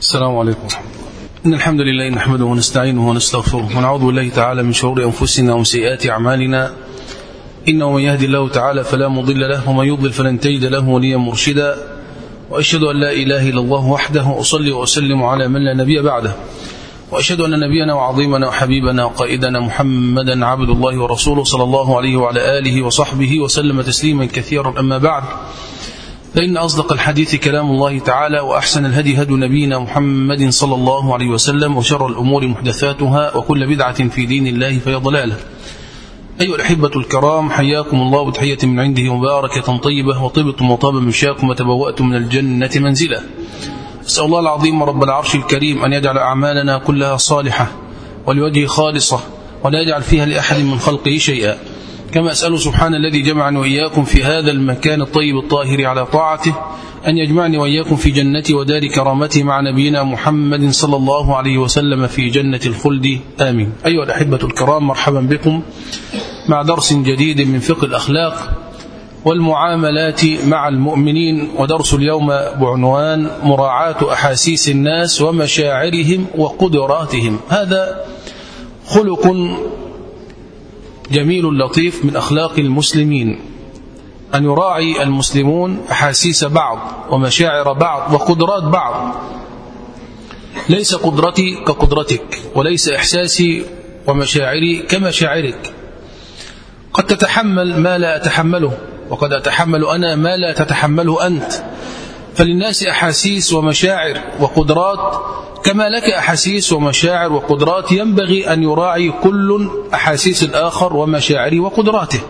السلام عليكم. إن الحمد لله نحمده ونستعينه ونستغفره ونعوذ بالله تعالى من شرور أنفسنا ومن سيئات أعمالنا. إنه من يهدي الله تعالى فلا مضل له ومن يضلل فلن تجد له وليا مرشدا. وأشهد أن لا إله إلا الله وحده أصلي وأسلم على من لا نبي بعده. وأشهد أن نبينا وعظيمنا وحبيبنا وقائدنا محمدا عبد الله ورسوله صلى الله عليه وعلى آله وصحبه وسلم تسليما كثيرا. أما بعد، فإن أصدق الحديث كلام الله تعالى، وأحسن الهدي هدي نبينا محمد صلى الله عليه وسلم، وشر الأمور محدثاتها، وكل بدعة في دين الله فهي ضلالة. أيها الأحبة الكرام، حياكم الله بتحية من عنده مباركة طيبة، وطبتم وطاب مشاكم وتبوأتم من الجنة منزلا. أسأل الله العظيم رب العرش الكريم أن يجعل أعمالنا كلها صالحة ولوجهه خالصة، ولا يجعل فيها لأحد من خلقه شيئا. كما أسأله سبحانه الذي جمعني وإياكم في هذا المكان الطيب الطاهر على طاعته أن يجمعني وإياكم في جنته ودار كرامته مع نبينا محمد صلى الله عليه وسلم في جنة الخلد، آمين. أيها الأحبة الكرام، مرحبا بكم مع درس جديد من فقه الأخلاق والمعاملات مع المؤمنين، ودرس اليوم بعنوان مراعاة أحاسيس الناس ومشاعرهم وقدراتهم. هذا خلق جميل لطيف من أخلاق المسلمين، أن يراعي المسلمون أحاسيس بعض ومشاعر بعض وقدرات بعض. ليس قدرتي كقدرتك، وليس إحساسي ومشاعري كمشاعرك. قد تتحمل ما لا أتحمله، وقد أتحمل أنا ما لا تتحمله أنت. فللناس أحاسيس ومشاعر وقدرات كما لك أحاسيس ومشاعر وقدرات، ينبغي أن يراعي كل أحاسيس الآخر ومشاعره وقدراته،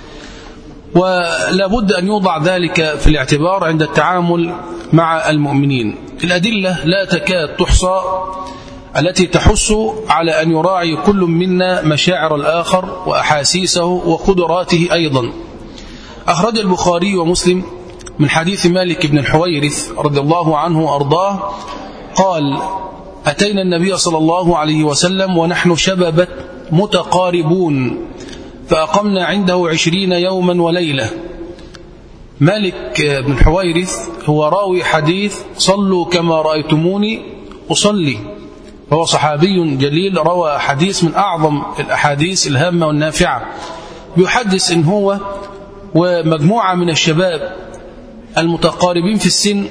ولا بد أن يوضع ذلك في الاعتبار عند التعامل مع المؤمنين. الأدلة لا تكاد تحصى التي تحث على أن يراعي كل منا مشاعر الآخر وأحاسيسه وقدراته أيضا. أخرج البخاري ومسلم من حديث مالك بن الحويرث رضي الله عنه وأرضاه قال: أتينا النبي صلى الله عليه وسلم ونحن شبابة متقاربون، فأقمنا عنده 20 يوما وليلة. مالك بن الحويرث هو راوي حديث صلوا كما رأيتموني أصلي، فهو صحابي جليل روى حديث من أعظم الأحاديث الهامة والنافعة. بيحدث إن هو ومجموعة من الشباب المتقاربين في السن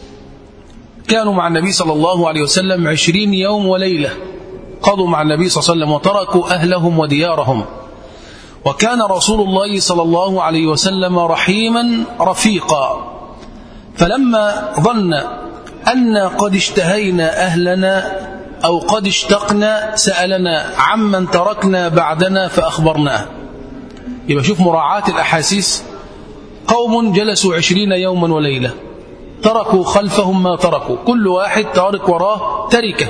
كانوا مع النبي صلى الله عليه وسلم 20 يوم وليلة، قضوا مع النبي صلى الله عليه وسلم وتركوا أهلهم وديارهم. وكان رسول الله صلى الله عليه وسلم رحيما رفيقا، فلما ظن أن قد اشتهينا أهلنا أو قد اشتقنا سألنا عمن تركنا بعدنا فأخبرناه. يبقى شوف مراعاة الأحاسيس. قوم جلسوا 20 يوما وليلة، تركوا خلفهم ما تركوا، كل واحد تارك وراه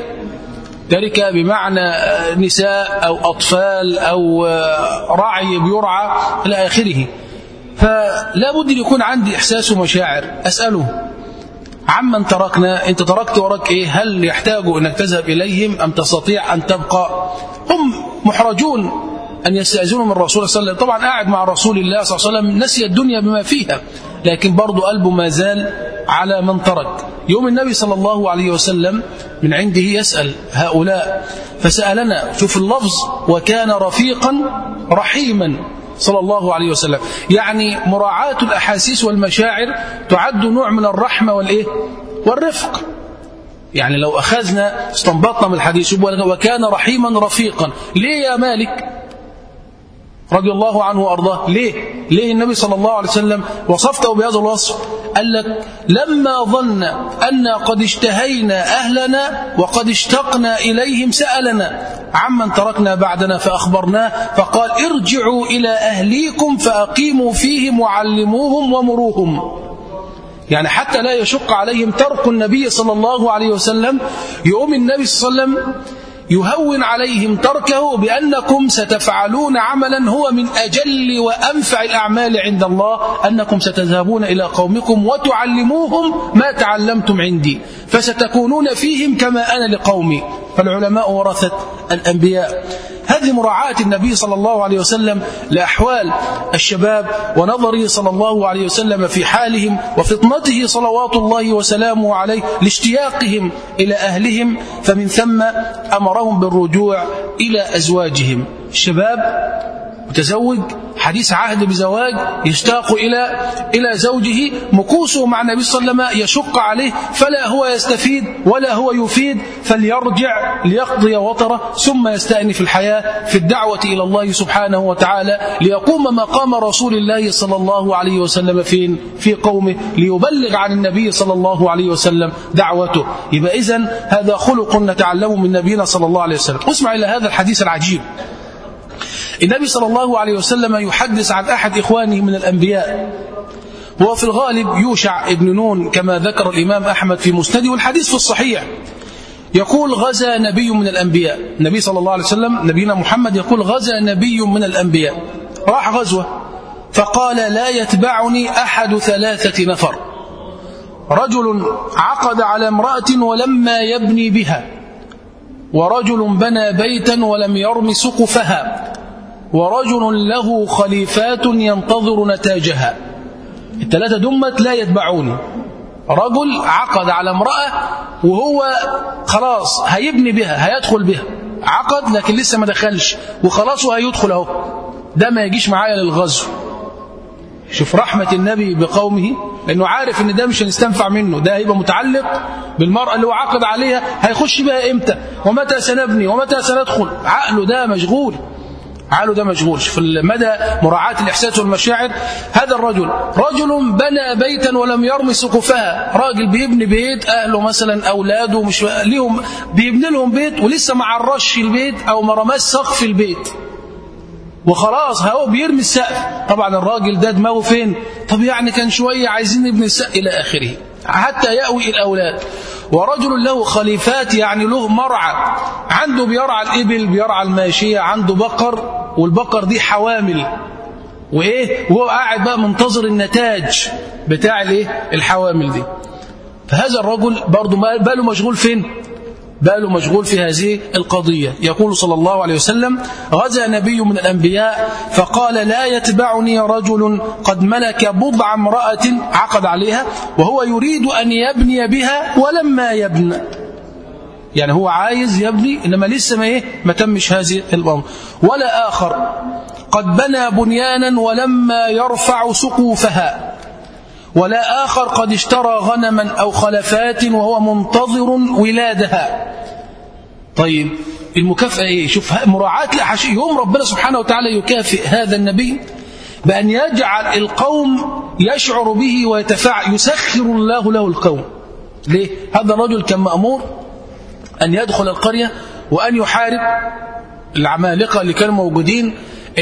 تركة بمعنى نساء أو أطفال أو رعي بيرعى إلى آخره. فلا بد أن يكون عندي إحساس ومشاعر. أسأله عمن تركنا، أنت تركت وراك إيه؟ هل يحتاجوا أنك تذهب إليهم أم تستطيع أن تبقى؟ هم محرجون أن يستأذنوا من الرسول صلى الله عليه وسلم. طبعا قاعد مع رسول الله صلى الله عليه وسلم، نسي الدنيا بما فيها، لكن برضو قلبه ما زال على من ترك. يوم النبي صلى الله عليه وسلم من عنده يسأل هؤلاء، فسألنا، شوف اللفظ، وكان رفيقا رحيما صلى الله عليه وسلم. يعني مراعاة الأحاسيس والمشاعر تعد نوع من الرحمة والرفق. يعني لو أخذنا استنبطنا من الحديث وكان رحيما رفيقا، ليه يا مالك رضي الله عنه وأرضاه؟ ليه النبي صلى الله عليه وسلم وصفته بهذا الوصف؟ قال لك: لما ظن أن قد اشتهينا أهلنا وقد اشتقنا إليهم سألنا عمن تركنا بعدنا فأخبرناه، فقال: ارجعوا إلى أهليكم فأقيموا فيهم وعلموهم ومروهم. يعني حتى لا يشق عليهم ترك النبي صلى الله عليه وسلم، يقوم النبي صلى الله عليه وسلم يهون عليهم تركه بأنكم ستفعلون عملا هو من أجل وأنفع الأعمال عند الله، أنكم ستذهبون إلى قومكم وتعلموهم ما تعلمتم عندي. فستكونون فيهم كما أنا لقومي. فالعلماء ورثة الأنبياء. هذه مراعاة النبي صلى الله عليه وسلم لأحوال الشباب، ونظره صلى الله عليه وسلم في حالهم، وفطنته صلوات الله وسلامه عليه لاشتياقهم إلى أهلهم، فمن ثم أمرهم بالرجوع إلى أزواجهم. الشباب متزوج حديث عهد بزواج يشتاق إلى زوجه، مكوسه مع النبي صلى الله عليه وسلم يشق عليه، فلا هو يستفيد ولا هو يفيد، فليرجع ليقضي وطره ثم يستأنف الحياة في الدعوة إلى الله سبحانه وتعالى، ليقوم مقام رسول الله صلى الله عليه وسلم في قومه، ليبلغ عن النبي صلى الله عليه وسلم دعوته. يبقى إذن هذا خلق نتعلمه من نبينا صلى الله عليه وسلم. اسمع إلى هذا الحديث العجيب. النبي صلى الله عليه وسلم يحدث عن أحد إخوانه من الأنبياء، وهو في الغالب يوشع ابن نون كما ذكر الإمام أحمد في مسنده، والحديث في الصحيح. يقول غزا نبي من الأنبياء، النبي صلى الله عليه وسلم نبينا محمد يقول غزا نبي من الأنبياء، راح غزوة فقال لا يتبعني أحد 3 نفر: رجل عقد على امرأة ولما يبني بها، ورجل بنى بيتا ولم يرم سقفها، ورجل له خليفات ينتظر نتاجها. ال3 دمت لا يتبعوني. رجل عقد على امرأة وهو خلاص هيبني بها، هيدخل بها، عقد لكن لسه ما دخلش وخلاص وهيدخل اهو، ده ما يجيش معايا للغزو. شوف رحمة النبي بقومه، لأنه عارف ان ده مش هنستنفع منه، ده هيبقى متعلق بالمرأة اللي هو عقد عليها، هيخش بها امتى ومتى سنبني ومتى سندخل، عقله ده مشغول. في مدى مراعاة الإحساس والمشاعر. هذا الرجل رجل بنى بيتا ولم يرم سقفها، راجل بيبني بيت، أهله مثلا أولاده مش ليهم، بيبني لهم بيت ولسه ما عرش البيت أو ما رماش سقف البيت، وخلاص هو بيرمي السقف. طبعا الراجل ده دماغه فين؟ طب يعني كان شوية عايزين نبني السقف إلى آخره حتى يأوي الأولاد. ورجل له خليفات، يعني له مرعى، عنده بيرعى الإبل، بيرعى الماشية، عنده بقر، والبقر دي حوامل، وهو قاعد بقى منتظر النتاج بتاع الحوامل دي. فهذا الرجل برضو باله مشغول فين؟ باله مشغول في هذه القضية. يقول صلى الله عليه وسلم غزا نبي من الأنبياء فقال لا يتبعني رجل قد ملك بضع امرأة عقد عليها وهو يريد أن يبني بها ولما يبنى، يعني هو عايز يبني إنما لسه ما تمش هذه الأمر. ولا آخر قد بنى بنيانا ولما يرفع سقوفها، ولا آخر قد اشترى غنما أو خلفات وهو منتظر ولادها. طيب المكافأة ايه؟ شوف مراعاة الأحاشي. يوم ربنا سبحانه وتعالى يكافئ هذا النبي بأن يجعل القوم يشعر به ويتفاعل، يسخر الله له القوم. ليه؟ هذا الرجل كان مأمور أن يدخل القرية وأن يحارب العمالقة اللي كانوا موجودين.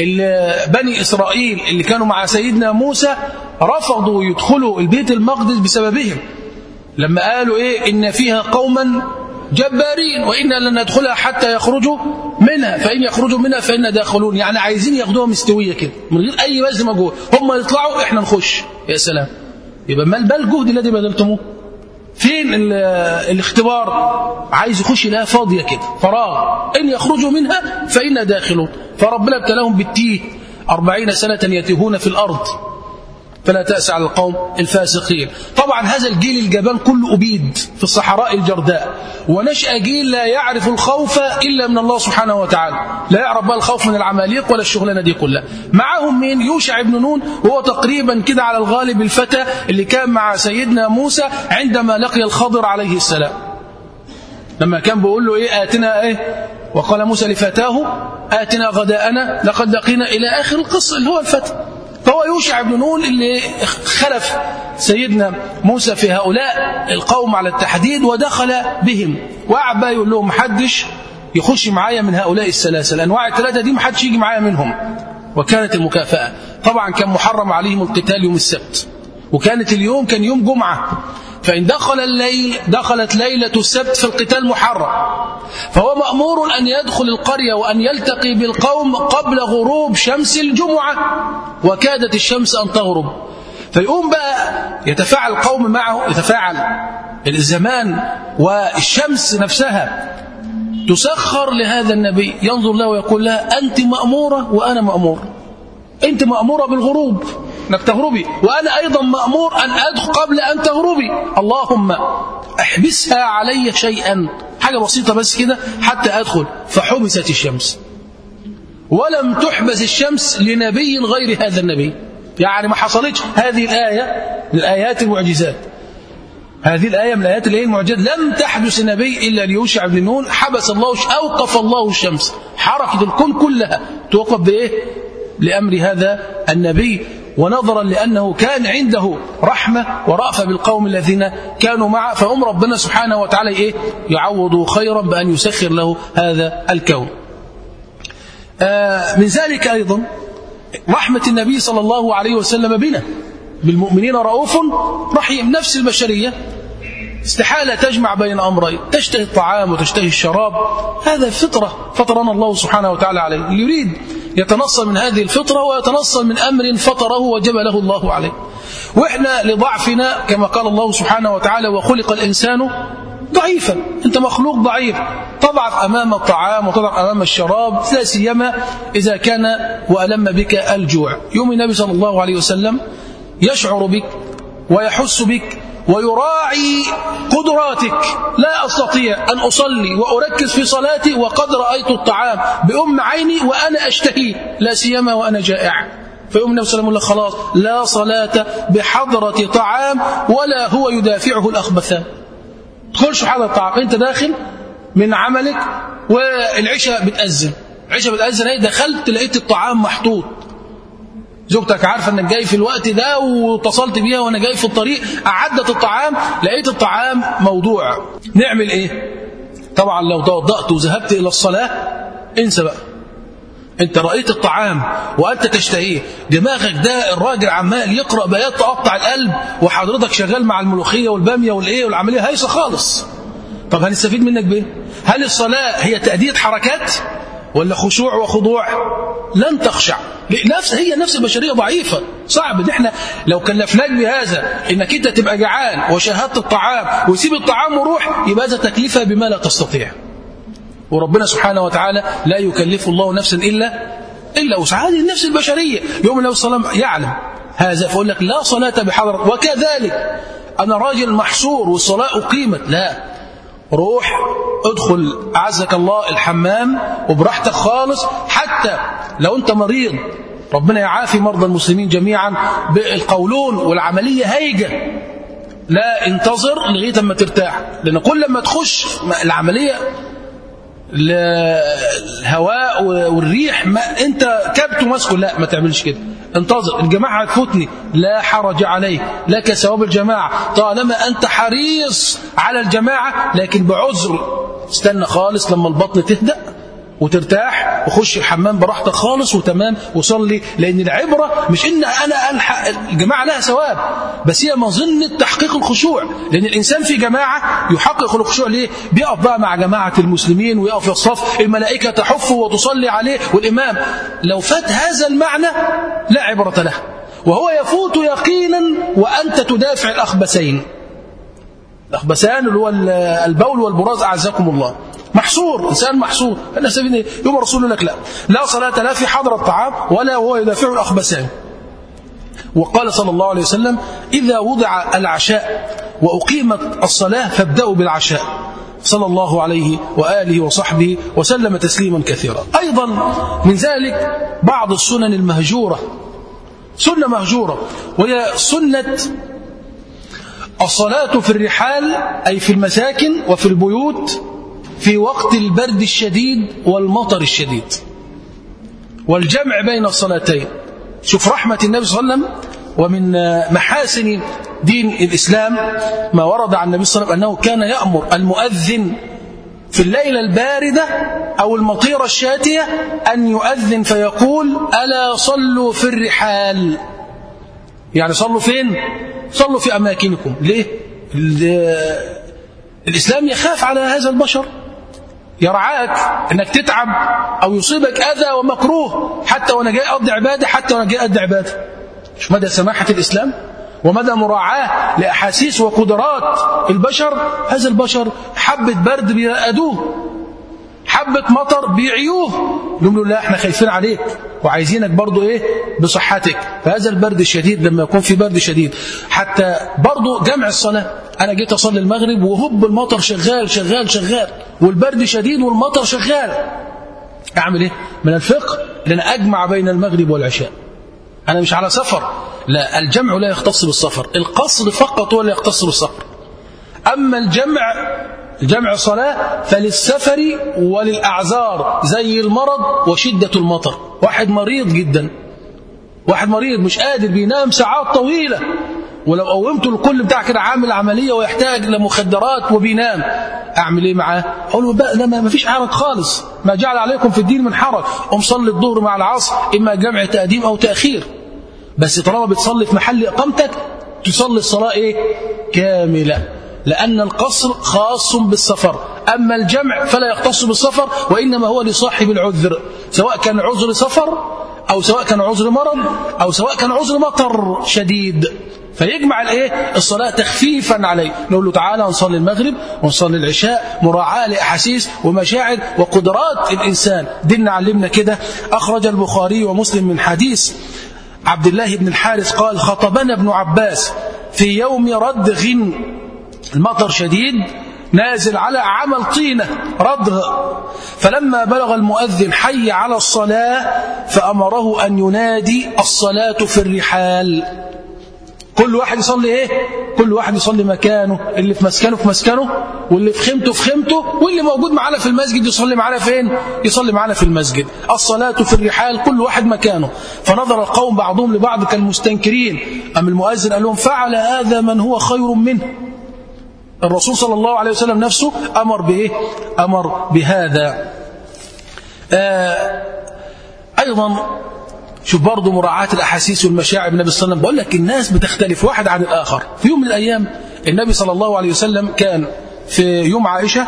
بني إسرائيل اللي كانوا مع سيدنا موسى رفضوا يدخلوا البيت المقدس بسببهم، لما قالوا إن فيها قوما جبارين وإنا لن ندخلها حتى يخرجوا منها، فإن يخرجوا منها فإنا داخلون. يعني عايزين ياخدوها مستوية كده من غير أي بذل مجهود، هم يطلعوا إحنا نخش. يا سلام، يبقى ما الجهد الذي بذلتموه؟ فين الاختبار؟ عايز يخش لها فاضية كده، فراغ، إن يخرجوا منها فإنا داخلون. فربنا ابتلاهم بالتيه 40 سنة يتيهون في الأرض، فلا تأس على القوم الفاسقين. طبعا هذا الجيل الجبان كله أبيد في الصحراء الجرداء، ونشأ جيل لا يعرف الخوف إلا من الله سبحانه وتعالى، لا يعرف بقى الخوف من العماليق ولا الشغلانة دي كلها. معهم مين؟ يوشع بن نون، وهو تقريبا كده على الغالب الفتى اللي كان مع سيدنا موسى عندما لقي الخضر عليه السلام، لما كان بيقول له آتنا وقال موسى لفتاه آتنا غداءنا لقد لقينا إلى آخر القصة اللي هو الفتى. فهو يوشع بن نون اللي خلف سيدنا موسى في هؤلاء القوم على التحديد، ودخل بهم وقعد بقى يقول لهم محدش يخش معايا من هؤلاء الثلاثة، الأنواع الثلاثة دي محدش يجي معايا منهم. وكانت المكافأة طبعا كان محرم عليهم القتال يوم السبت، وكانت اليوم كان يوم جمعة، فإن دخل الليل دخلت ليلة السبت في القتال محرم، فهو مأمور أن يدخل القرية وأن يلتقي بالقوم قبل غروب شمس الجمعة، وكادت الشمس أن تغرب، فيقوم بقى يتفاعل القوم معه، يتفاعل الزمان والشمس نفسها تسخر لهذا النبي، ينظر له ويقول لها أنت مأمورة وأنا مأمور، أنت مأمورة بالغروب أنك تغربي، وأنا أيضا مأمور أن أدخل قبل أن تغربي، اللهم احبسها علي شيئا، حاجة بسيطة بس كده حتى أدخل. فحبست الشمس، ولم تحبس الشمس لنبي غير هذا النبي. يعني ما حصلتش هذه الآية من الآيات المعجزات، هذه الآية من الآيات المعجزات لم تحدث نبي إلا ليوشع بن نون، حبس الله أوقف الله الشمس، حركة الكون كلها توقف بإيه؟ لأمر هذا النبي، ونظرا لأنه كان عنده رحمة ورأفة بالقوم الذين كانوا معه، فهم ربنا سبحانه وتعالى إيه؟ يعوض خيرا بأن يسخر له هذا الكون. من ذلك أيضا رحمة النبي صلى الله عليه وسلم بنا، بالمؤمنين رؤوف رحيم. نفس البشرية استحالة تجمع بين أمرين، تشتهي الطعام وتشتهي الشراب، هذا فطرة فطرنا الله سبحانه وتعالى عليه، يريد يتنصل من هذه الفطرة ويتنصل من أمر فطره وجبله الله عليه. وإحنا لضعفنا كما قال الله سبحانه وتعالى وخلق الإنسان ضعيفا، أنت مخلوق ضعيف، تضعف أمام الطعام وتضعف أمام الشراب، لا سيما إذا كان وألم بك الجوع. يوم النبي صلى الله عليه وسلم يشعر بك ويحس بك ويراعي قدراتك، لا أستطيع أن أصلي وأركز في صلاتي وقد رأيت الطعام بأم عيني وأنا أشتهي، لا سيما وأنا جائع. فيوم النبي صلى الله عليه وسلم خلاص لا صلاة بحضرة طعام ولا هو يدافعه الأخبثان. تدخلش حضرة الطعام، أنت داخل من عملك والعشاء بتأذن، العشاء بتأذن، ايه دخلت لقيت الطعام محطوط، زوجتك عارفة انك جاي في الوقت ده واتصلت بيها وانا جاي في الطريق، أعدت الطعام، لقيت الطعام موضوع، نعمل ايه؟ طبعا لو توضأت وذهبت الى الصلاة انسى بقى، انت رأيت الطعام وانت تشتهيه، دماغك ده الراجل عمال يقرأ بيات تقطع القلب وحضرتك شغال مع الملوخية والبامية والايه والعملية هايصة خالص. طب هنستفيد منك بايه؟ هل الصلاة هي تأدية حركات ولا خشوع وخضوع؟ لن تخشع، هي نفس البشرية ضعيفة، صعب ان احنا لو كلفناك بهذا انك انت تبقى جعان وشاهدت الطعام ويسيب الطعام وروح، يبقى هذا تكلفة بما لا تستطيع، وربنا سبحانه وتعالى لا يكلف الله نفسا إلا وسعها. هذه النفس البشرية يوم النبي صلى الله عليه وسلم يعلم هذا فيقول لك لا صلاة بحضرة، وكذلك أنا راجل محصور والصلاة أقيمت، لا، روح ادخل أعزك الله الحمام وبراحتك خالص، حتى لو أنت مريض ربنا يعافي مرضى المسلمين جميعا بالقولون والعملية هايجة، لا انتظر لغاية ما ترتاح، لأن كل ما تخش العملية الهواء والريح ما انت كبت ومسكه، لا ما تعملش كده، انتظر، الجماعة هتفوتني، لا حرج عليك، لك ثواب الجماعة طالما انت حريص على الجماعة، لكن بعذر استنى خالص لما البطن تهدأ وترتاح وخش الحمام براحتك خالص وتمام وصلي، لأن العبرة مش إن أنا ألحق الجماعة لها ثواب، بس هي مظنة تحقيق الخشوع، لأن الإنسان في جماعة يحقق الخشوع ليه؟ بيقف بقى مع جماعة المسلمين ويقف في الصف، الملائكة تحفه وتصلي عليه والإمام، لو فات هذا المعنى لا عبرة له، وهو يفوت يقينا وأنت تدافع الأخبثين، الأخبثان اللي هو البول والبراز أعزكم الله، محصور، إنسان محصور، يوم الرسول لك لا صلاة لا في حضر الطعام ولا هو يدافع الأخبثان. وقال صلى الله عليه وسلم إذا وضع العشاء وأقيمت الصلاة فابدأوا بالعشاء، صلى الله عليه وآله وصحبه وسلم تسليما كثيرا. أيضا من ذلك بعض السنن المهجورة، سنة مهجورة وهي سنة الصلاة في الرحال، أي في المساكن وفي البيوت في وقت البرد الشديد والمطر الشديد، والجمع بين الصلاتين. شوف رحمة النبي صلى الله عليه وسلم، ومن محاسن دين الإسلام ما ورد عن النبي صلى الله عليه وسلم أنه كان يأمر المؤذن في الليلة الباردة أو المطيرة الشاتية أن يؤذن فيقول ألا صلوا في الرحال، يعني صلوا فين؟ صلوا في أماكنكم. ليه؟ الإسلام يخاف على هذا البشر، يرعاك انك تتعب او يصيبك اذى ومكروه، حتى وانا جاي اقضي عباده، حتى وانا جاي اقضي عباده. مش مدى سماحه الاسلام ومدى مراعاة لأحاسيس وقدرات البشر. هذا البشر حبة برد بيرقدوه، حبة مطر بيعيوه، يقولوا لا احنا خايفين عليك وعايزينك برضو ايه بصحتك. فهذا البرد الشديد لما يكون في برد شديد، حتى برضو جمع الصلاة، انا جيت اصلي المغرب وهب المطر شغال شغال شغال والبرد شديد والمطر شغال، اعمل ايه؟ من الفقه ان انا اجمع بين المغرب والعشاء. انا مش على سفر، لا، الجمع لا يختص بالسفر، القصر فقط هو اللي يختص بالسفر. اما الجمع صلاة فللسفر وللأعذار زي المرض وشدة المطر. واحد مريض جدا، واحد مريض مش قادر بينام ساعات طويلة، ولو قومته الكل بتاع كده عامل عملية ويحتاج لمخدرات وبينام، أعمل إيه معاه؟ أقول له بقى ما فيش حرج خالص، ما جعل عليكم في الدين من حرج، صلي الظهر مع العصر إما جمع تقديم أو تأخير، بس طالما بتصلي في محل إقامتك تصلي الصلاة إيه؟ كاملة، لأن القصر خاص بالسفر، أما الجمع فلا يختص بالسفر، وإنما هو لصاحب العذر، سواء كان عذر سفر أو سواء كان عذر مرض أو سواء كان عذر مطر شديد، فيجمع الصلاة تخفيفا عليه. نقول له تعالى نصلي المغرب ونصلي العشاء، مراعاة لأحاسيس ومشاعر وقدرات الإنسان. ديننا علمنا كده. أخرج البخاري ومسلم من حديث عبد الله بن الحارث قال: خطبنا ابن عباس في يوم ردغ، المطر شديد نازل على عمل طينة ردغ، فلما بلغ المؤذن حي على الصلاة فأمره أن ينادي الصلاة في الرحال. كل واحد يصلي ايه؟ كل واحد يصلي مكانه، اللي في مسكنه في مسكنه، واللي في خيمته في خيمته، واللي موجود معنا في المسجد يصلي معنا فين؟ يصلي معنا في المسجد. الصلاة في الرحال، كل واحد مكانه. فنظر القوم بعضهم لبعض كالمستنكرين، أم المؤذن قال لهم: فعل هذا من هو خير منه. الرسول صلى الله عليه وسلم نفسه أمر بإيه؟ أمر بهذا. أيضا شوف برضو مراعاة الأحاسيس والمشاعر. النبي صلى الله عليه وسلم بقول لك الناس بتختلف واحد عن الآخر. في يوم من الأيام النبي صلى الله عليه وسلم كان في يوم عائشة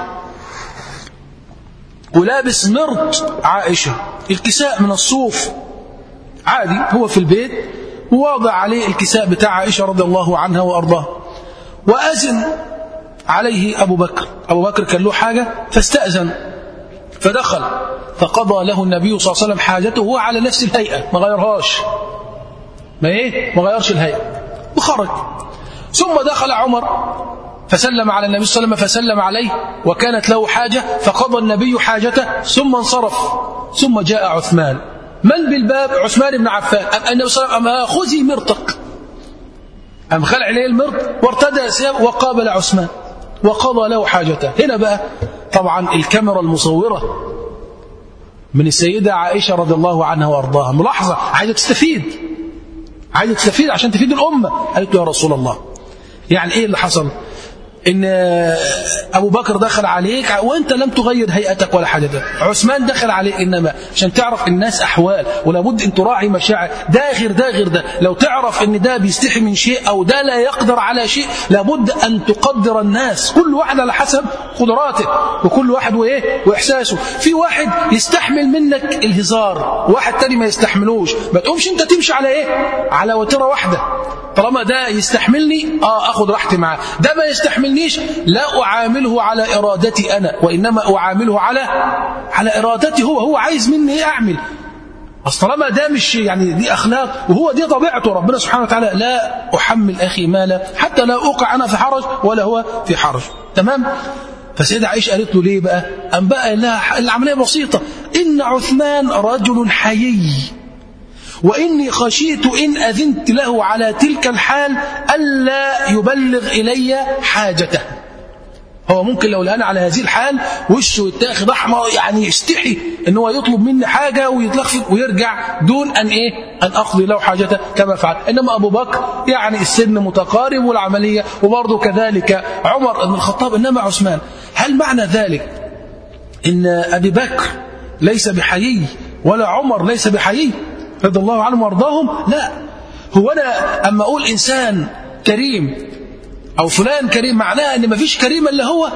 ولابس مرط عائشة، الكساء من الصوف عادي، هو في البيت وواضع عليه الكساء بتاع عائشة رضي الله عنها وأرضاها. وأذن عليه أبو بكر، أبو بكر كان له حاجة فاستأذن، فدخل فقضى له النبي صلى الله عليه وسلم حاجته وهو على نفس الهيئة، ما غيرهاش، ما غيرش الهيئة وخرج. ثم دخل عمر فسلم على النبي صلى الله عليه وسلم فسلم عليه وكانت له حاجة فقضى النبي حاجته ثم انصرف. ثم جاء عثمان، من بالباب؟ عثمان بن عفان. النبي صلى الله عليه وسلم: خذي مرتك، أم خلع عليه المرط وارتدى ثياب وقابل عثمان وقضى له حاجته. هنا بقى طبعا الكاميرا المصورة من السيدة عائشة رضي الله عنها وارضاها، ملاحظة، عايزة تستفيد عشان تفيد الأمة. قالت له: يا رسول الله، يعني ايه اللي حصل؟ ان ابو بكر دخل عليك وانت لم تغير هيئتك ولا حاجتك، عثمان دخل عليك، انما عشان تعرف الناس احوال ولابد ان تراعي مشاعر، ده غير ده غير ده. لو تعرف ان ده بيستحي من شيء او ده لا يقدر على شيء، لابد ان تقدر الناس، كل واحد على حسب قدراته وكل واحد واحساسه. في واحد يستحمل منك الهزار، واحد تاني ما يستحملوش، ما تقومش انت تمشي على على وتيره واحده. طالما ده يستحملني اخد راحتي معاه، ده ما يستحملنيش لا اعامله على ارادتي انا، وانما اعامله على ارادتي هو عايز مني ايه اعمل. اصل طالما ده مش دي اخلاق وهو دي طبيعته، ربنا سبحانه وتعالى لا احمل اخي مالا حتى لا اوقع انا في حرج ولا هو في حرج. تمام. فسيدة عائشة قالت له ليه بقى؟ أم بقى لها العملية بسيطة، إن عثمان رجل حيي، وإني خشيت إن أذنت له على تلك الحال ألا يبلغ إلي حاجته. هو ممكن لو لقانا على هذه الحال وشه يتاخد أحمر، يستحي إن هو يطلب مني حاجة ويتلخفت ويرجع دون أن أقضي له حاجته كما فعل. إنما أبو بكر السن متقارب والعملية، وبرضه كذلك عمر بن الخطاب. إنما عثمان، هل معنى ذلك إن أبي بكر ليس بحيي ولا عمر ليس بحيي رضي الله عنهم وارضاهم؟ لا. هو أنا أما أقول إنسان كريم أو فلان كريم، معناه أن ما فيش كريم إلا هو؟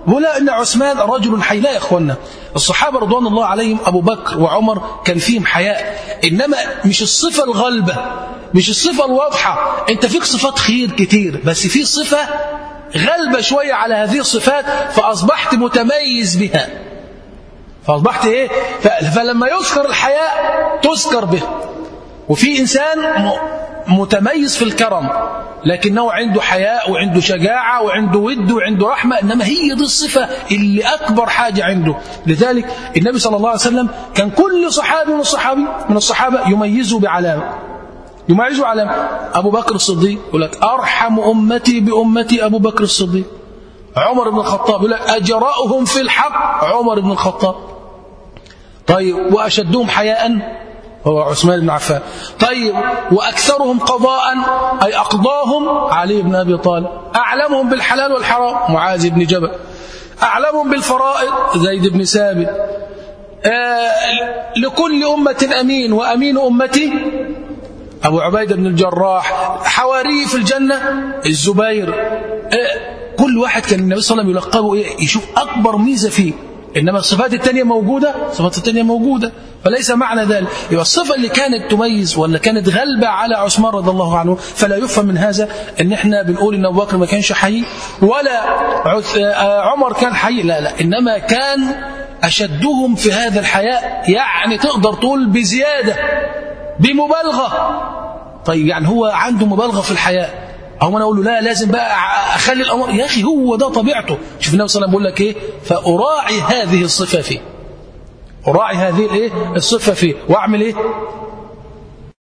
ولا ان عثمان رجل حي. لا يا اخوانا، الصحابه رضوان الله عليهم ابو بكر وعمر كان فيهم حياء، انما مش الصفه الغالبه، مش الصفه الواضحه. انت فيك صفات خير كتير، بس في صفه غالبه شويه على هذه الصفات فاصبحت متميز بها، فاصبحت ايه؟ فلما يذكر الحياء تذكر به. وفي انسان متميز في الكرم لكنه عنده حياء وعنده شجاعة وعنده ود وعنده رحمة، إنما هي دي الصفة اللي أكبر حاجة عنده. لذلك النبي صلى الله عليه وسلم كان كل صحابي من الصحابة يميزه بعلامة، يميزه علامة. أبو بكر الصديق يقول لك أرحم أمتي بأمتي أبو بكر الصديق. عمر بن الخطاب يقول لك أجرأهم في الحق عمر بن الخطاب. طيب وأشدهم حياء هو عثمان بن عفان. طيب وأكثرهم قضاء أي أقضاهم علي بن أبي طالب. أعلمهم بالحلال والحرام معاذ بن جبل. أعلمهم بالفرائض زيد بن ثابت. لكل أمة أمين وأمين أمتي أبو عبيدة بن الجراح. حواري في الجنة الزبير. كل واحد كان النبي صلى الله عليه وسلم يلقبه يشوف أكبر ميزة فيه، إنما الصفات التانية موجودة، الصفات التانية موجودة، فليس معنى ذلك يبقى الصفة اللي كانت تميز ولا كانت غالبة على عثمان رضي الله عنه. فلا يفهم من هذا إن إحنا بنقول إن أبو بكر ما كانش حي ولا عمر كان حي، لا لا، إنما كان أشدهم في هذا الحياء، يعني تقدر تقول بزيادة بمبالغة. طيب يعني هو عنده مبالغة في الحياء، أو أنا أقول له لا لازم بقى أخلي الأمر، يا أخي هو ده طبيعته. شوف النبي صلى الله عليه وسلم بيقول لك إيه؟ فأراعي هذه الصفة فيه، أراعي هذه الإيه؟ الصفة فيه، وأعمل إيه؟